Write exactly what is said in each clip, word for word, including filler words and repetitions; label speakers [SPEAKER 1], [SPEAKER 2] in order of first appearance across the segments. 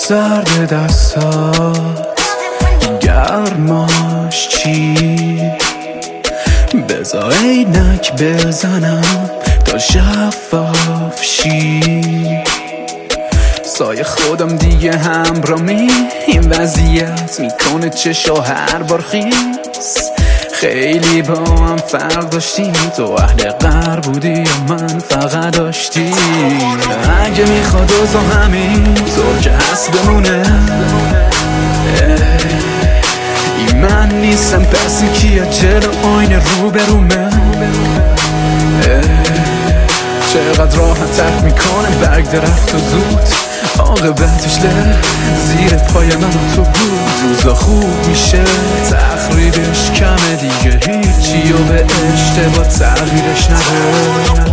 [SPEAKER 1] سرد دستات گرماش چی؟ بذار عینک بزنم تا شفاف شی. سایه خودم دیگه همرامی این وضعیت میکنه چشا هر بار خیس. خیلی با هم فرق داشتیم، تو اهل غر بودی یا من فقط داشتی. اگه میخواد اوضاع همین طور که هست بمونه، این من نیستم پس این کیه جلو آینه رو برومه. چقدر راحت ترک میکنه برگ درخت و زود عاقبتش له زیر پای من و تو بود. روزا خوب میشه تخریبش کمه دیگه، هیچی و به اشتباه تغییرش نده.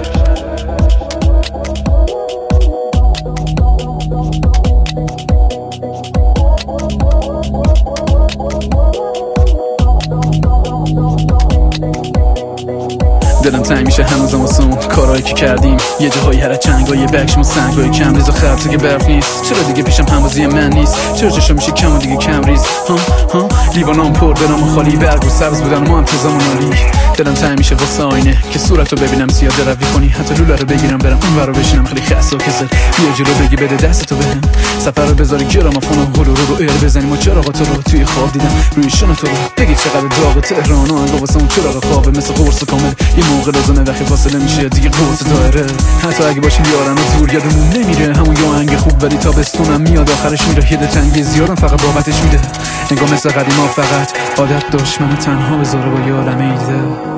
[SPEAKER 1] دلم تنگ میشه هنوزم واسون کارهایی که کردیم، یه جاهایی هر چنگا یه بکشم و سنگای کم ریز و خرطه که برف نیست. چرا دیگه پیشم هموازی من نیست؟ چرا چشم میشه کم و دیگه کم ریز؟ ها ها لیوانام پر دلم خالی، برگ و سبز بودن ما هم تزام و نالی. دلم تنگ میشه واسه آینه که صورتو ببینم سیاده روی کنی، حتی لوله رو بگیرم برم اون ورا بشینم خیلی خسته و کسل. بیا جلو بگی بده دستتو بهم، سفر رو بذاری گرامافون و هلو رو رو ایر بزنیم و چراغاتو رو توی خواب دیدم روی شون تو رو. بگی چقدر داغ تهران و انگار واسه اون چراغ خوابه مثل قرص کامل. یه موقع لازمه وقتی فاصله میشه دیگه قرص دایره. حتی اگه باشیم یارم و دور یادمون نمیره، همون یه آهنگ خوب ولی تابستونم میاد آخرش میره. یه تنگ زیادم فقط بابتش میده، انگار مثل قدیما فقط عادت داشت منو تنها بذاره با یارم ایده.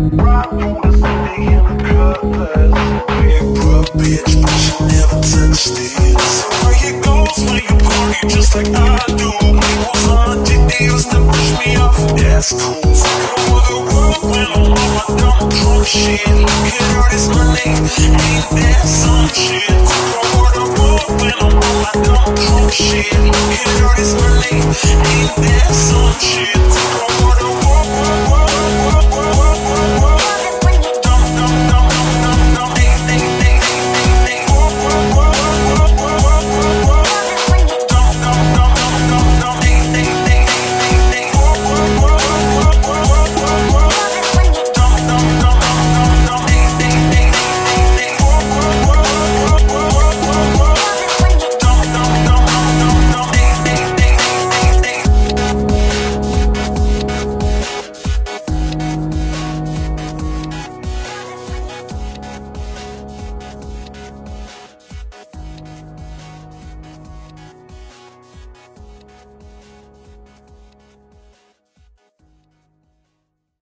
[SPEAKER 2] Just like I do, was on G D used to push me off. That's cool. Fucking with the world when I'm on my dumb drunk shit. Look at all this money, ain't that some shit? Fucking with the world when I'm on my dumb drunk shit. Look at all this money, ain't that some shit? Fucking with the world.